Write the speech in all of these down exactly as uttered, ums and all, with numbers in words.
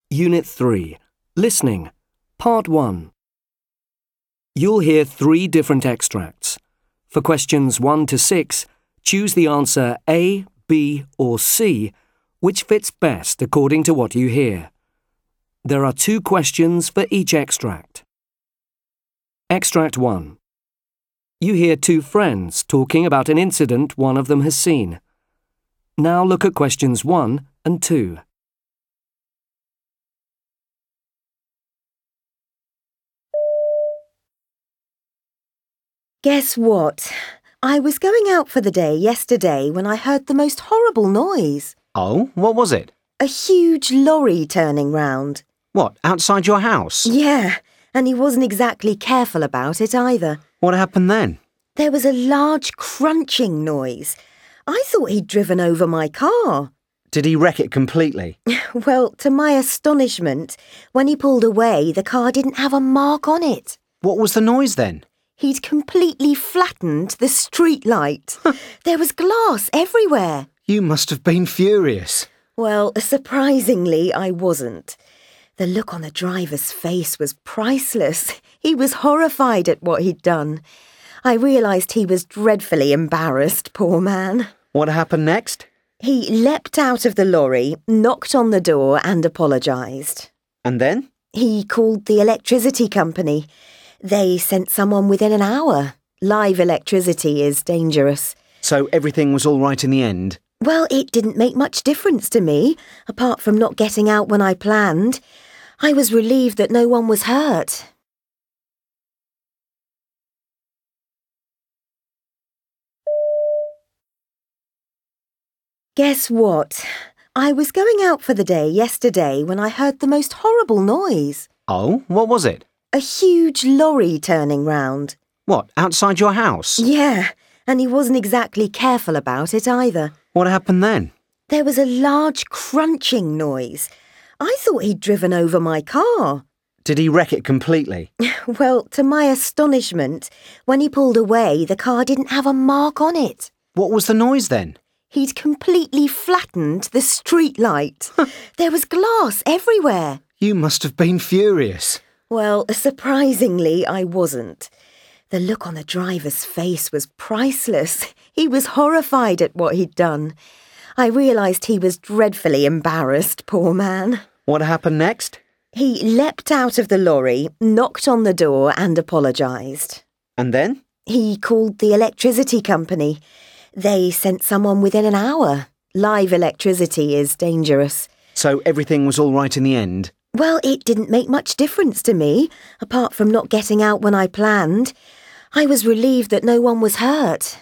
Unit three. Listening. Part one. You'll hear three different extracts. For questions one to six, choose the answer A, B, or C, which fits best according to what you hear. There are two questions for each extract. Extract one. You hear two friends talking about an incident one of them has seen. Now look at questions one and two. Guess what? I was going out for the day yesterday when I heard the most horrible noise. Oh, what was it? A huge lorry turning round. What, outside your house? Yeah, and he wasn't exactly careful about it either. What happened then? There was a large crunching noise. I thought he'd driven over my car. Did he wreck it completely? Well, to my astonishment, when he pulled away, the car didn't have a mark on it. What was the noise then? He'd completely flattened the street light. There was glass everywhere. You must have been furious. Well, surprisingly, I wasn't. The look on the driver's face was priceless. He was horrified at what he'd done. I realised he was dreadfully embarrassed, poor man. What happened next? He leapt out of the lorry, knocked on the door and apologised. And then? He called the electricity company. They sent someone within an hour. Live electricity is dangerous. So everything was all right in the end? Well, it didn't make much difference to me, apart from not getting out when I planned. I was relieved that no one was hurt. Guess what? I was going out for the day yesterday when I heard the most horrible noise. Oh, what was it? A huge lorry turning round. What, outside your house? Yeah, and he wasn't exactly careful about it either. What happened then? There was a large crunching noise. I thought he'd driven over my car. Did he wreck it completely? Well, to my astonishment, when he pulled away, the car didn't have a mark on it. What was the noise then? He'd completely flattened the street light. There was glass everywhere. You must have been furious. Well, surprisingly, I wasn't. The look on the driver's face was priceless. He was horrified at what he'd done. I realised he was dreadfully embarrassed, poor man. What happened next? He leapt out of the lorry, knocked on the door and apologised. And then? He called the electricity company. They sent someone within an hour. Live electricity is dangerous. So everything was all right in the end? Well, it didn't make much difference to me, apart from not getting out when I planned. I was relieved that no one was hurt.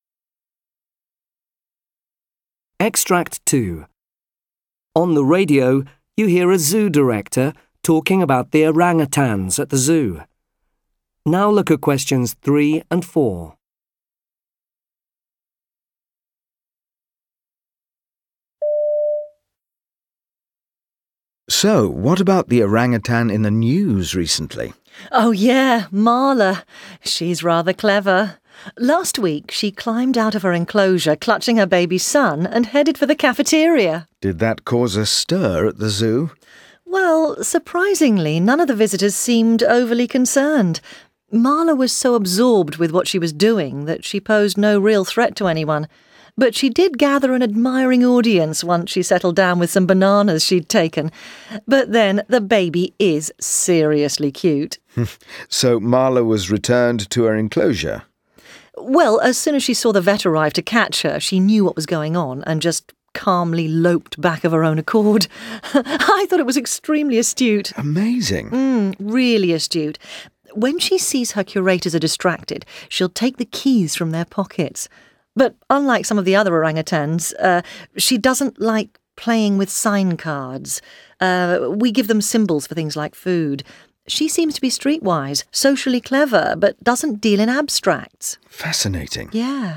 Extract two. On the radio, you hear a zoo director talking about the orangutans at the zoo. Now look at questions three and four. So, what about the orangutan in the news recently? Oh yeah, Marla. She's rather clever. Last week she climbed out of her enclosure clutching her baby son and headed for the cafeteria. Did that cause a stir at the zoo? Well, surprisingly, none of the visitors seemed overly concerned. Marla was so absorbed with what she was doing that she posed no real threat to anyone. But she did gather an admiring audience once she settled down with some bananas she'd taken. But then the baby is seriously cute. So Marla was returned to her enclosure? Well, as soon as she saw the vet arrive to catch her, she knew what was going on and just calmly loped back of her own accord. I thought it was extremely astute. Amazing. Mm, really astute. When she sees her curators are distracted, she'll take the keys from their pockets. But unlike some of the other orangutans, uh, she doesn't like playing with sign cards. Uh, we give them symbols for things like food. She seems to be streetwise, socially clever, but doesn't deal in abstracts. Fascinating. Yeah.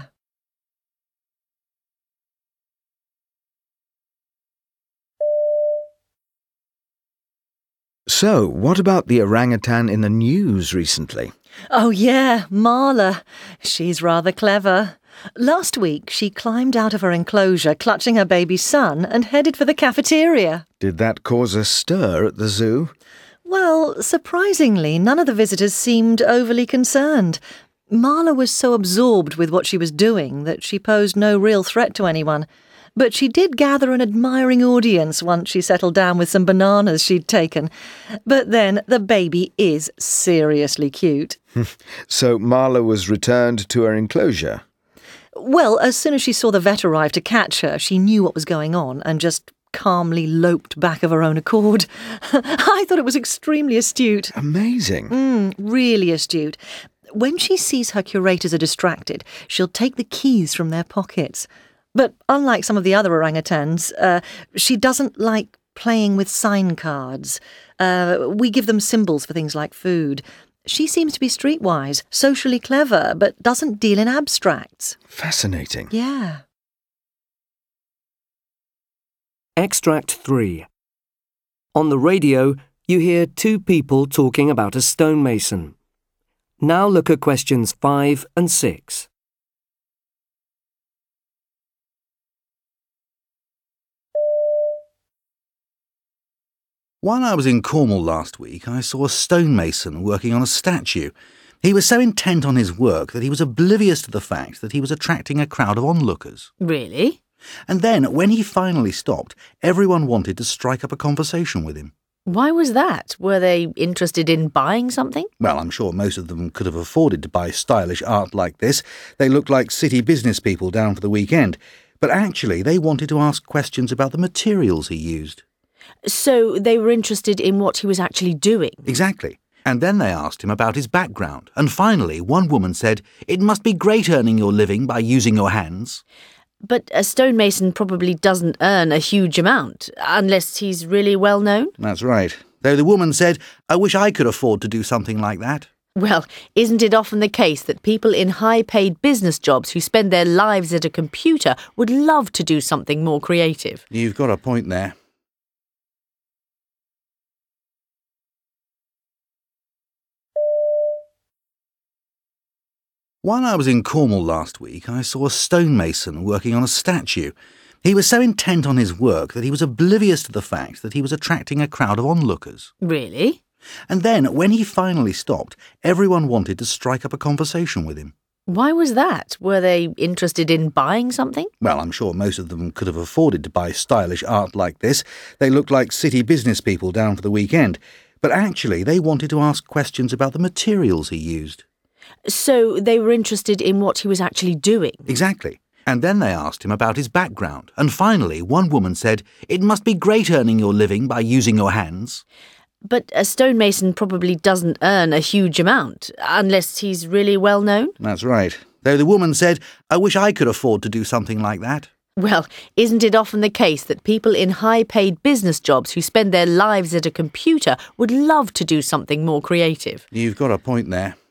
So, what about the orangutan in the news recently? Oh yeah, Marla. She's rather clever. Last week, she climbed out of her enclosure, clutching her baby son, and headed for the cafeteria. Did that cause a stir at the zoo? Well, surprisingly, none of the visitors seemed overly concerned. Marla was so absorbed with what she was doing that she posed no real threat to anyone. But she did gather an admiring audience once she settled down with some bananas she'd taken. But then, the baby is seriously cute. So Marla was returned to her enclosure? Well, as soon as she saw the vet arrive to catch her, she knew what was going on and just calmly loped back of her own accord. I thought it was extremely astute. Amazing. Mm, really astute. When she sees her curators are distracted, she'll take the keys from their pockets. But unlike some of the other orangutans, uh, she doesn't like playing with sign cards. Uh, we give them symbols for things like food. She seems to be streetwise, socially clever, but doesn't deal in abstracts. Fascinating. Yeah. Extract three. On the radio, you hear two people talking about a stonemason. Now look at questions five and six. While I was in Cornwall last week, I saw a stonemason working on a statue. He was so intent on his work that he was oblivious to the fact that he was attracting a crowd of onlookers. Really? And then, when he finally stopped, everyone wanted to strike up a conversation with him. Why was that? Were they interested in buying something? Well, I'm sure most of them could have afforded to buy stylish art like this. They looked like city business people down for the weekend. But actually, they wanted to ask questions about the materials he used. So they were interested in what he was actually doing? Exactly. And then they asked him about his background. And finally, one woman said, "It must be great earning your living by using your hands." But a stonemason probably doesn't earn a huge amount, unless he's really well known? That's right. Though the woman said, "I wish I could afford to do something like that." Well, isn't it often the case that people in high-paid business jobs who spend their lives at a computer would love to do something more creative? You've got a point there. While I was in Cornwall last week, I saw a stonemason working on a statue. He was so intent on his work that he was oblivious to the fact that he was attracting a crowd of onlookers. Really? And then, when he finally stopped, everyone wanted to strike up a conversation with him. Why was that? Were they interested in buying something? Well, I'm sure most of them could have afforded to buy stylish art like this. They looked like city business people down for the weekend. But actually, they wanted to ask questions about the materials he used. So they were interested in what he was actually doing? Exactly. And then they asked him about his background. And finally, one woman said, "It must be great earning your living by using your hands." But a stonemason probably doesn't earn a huge amount, unless he's really well known? That's right. Though the woman said, "I wish I could afford to do something like that." Well, isn't it often the case that people in high-paid business jobs who spend their lives at a computer would love to do something more creative? You've got a point there.